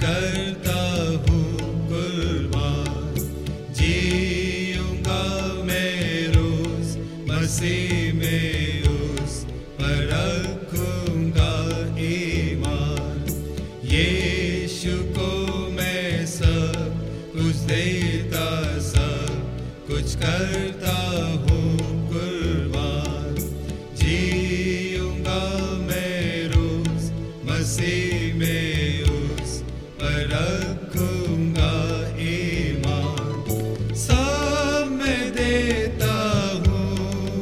करता हूँ कुर्बान। जीऊंगा मैं रोज मसीह में, उस पर रखूंगा ईमान। यीशु को मैं सब कुछ देता, सब कुछ करता हूँ कुर्बान। जीऊंगा मैं रोज मसीह में, उस पर रखूंगा ईमान। सब मैं देता हूँ,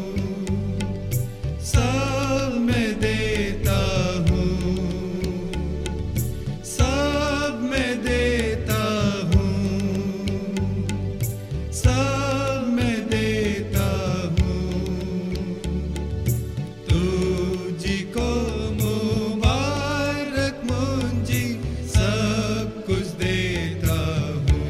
सब मैं देता हूँ, सब मैं देता हूँ, सब मैं देता हूँ। तुझको मुबारक मुंजी, सब कुछ देता हूँ।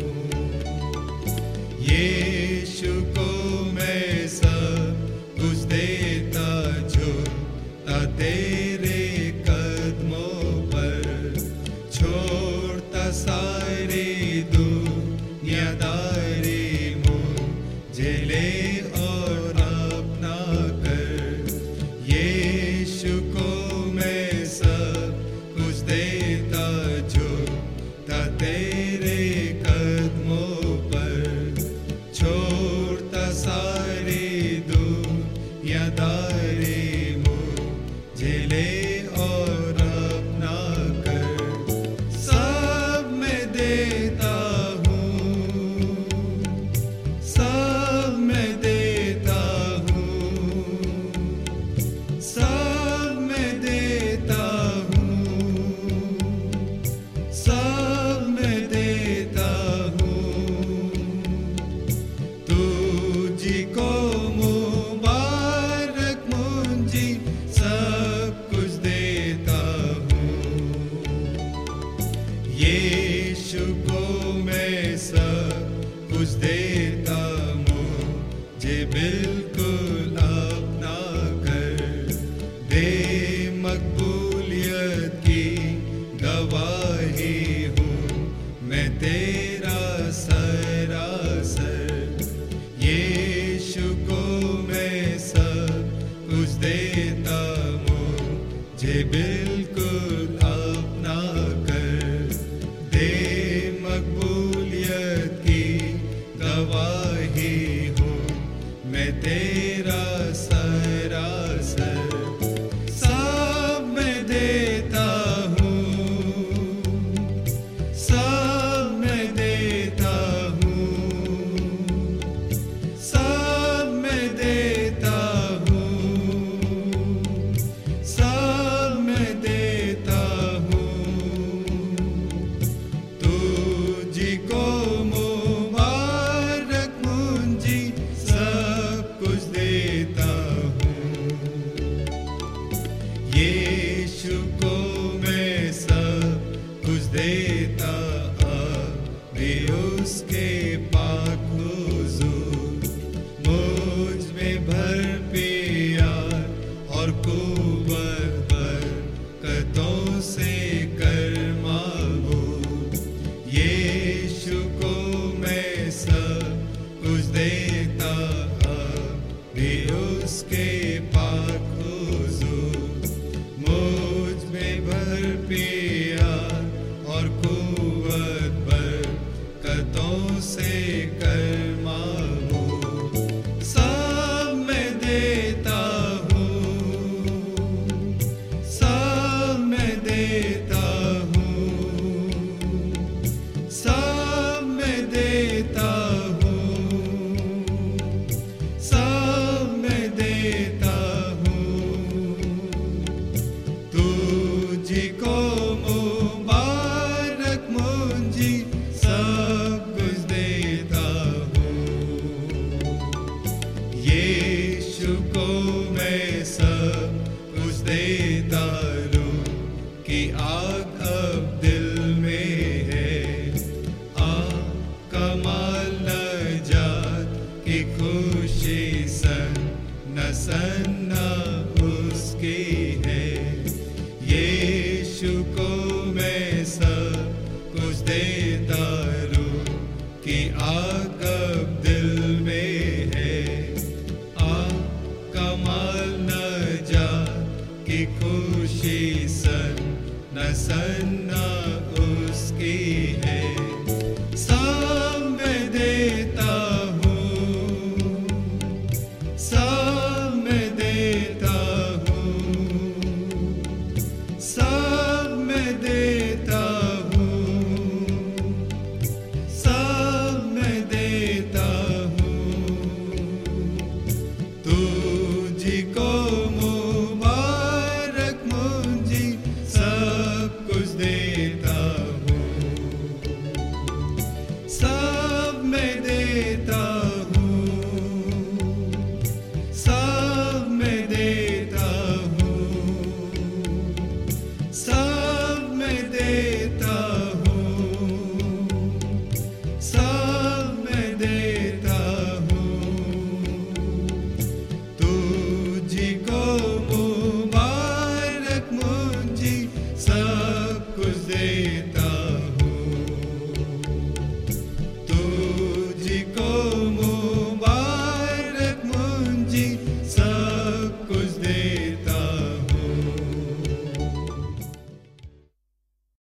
यीशु को मैं सब कुछ देता, झुकता तेरे कदमों पर, छोड़ता सारी दुनियादारी, मुझे ले और अपना कर। यीशु को मैं सब कुछ देता, झुकता तेरे कदमों पर, छोड़ता सारी दुनियादारी, मुझे ले और अपना कर। सब मैं देता हूँ, सब मैं देता हूँ, सब मैं देता हूँ, सब मैं देता हूँ। तुझको मुबारक मुंजी, सब कुछ देता हूँ। यीशु को मैं सब कुछ देता, मुझे बिल्कुल अपना कर। दे मकबूलियत की गवाही हूँ मैं तेरा सरासर। यीशु को मैं सब कुछ देता, मुझे बिल्कुल अपना कर। दे मकबूलियत की गवाही हूँ मैं तेरा सरासर। सब मैं देता हूँ, सब मैं देता हूँ, सब मैं देता हूँ, सब मैं देता हूँ। तुझको मुबारक मुंजी, सब कुछ देता हूँ। यीशु को मैं सब कुछ देता, अभी उसके पाक हुजूर मुझ में भर प्यार और कुव्वत, बरकतों से कर माबूद। यीशु को मैं सब कुछ देता, अभी उसके पाक हुजूर मुझ में भर प्यार और कुव्वत, बरकतों से कर माबूद। सब मैं देता हूँ, सब मैं देता हूँ, सब मैं देता हूँ, सब मैं देता हूँ। तुझको मुबारक मुंजी, सब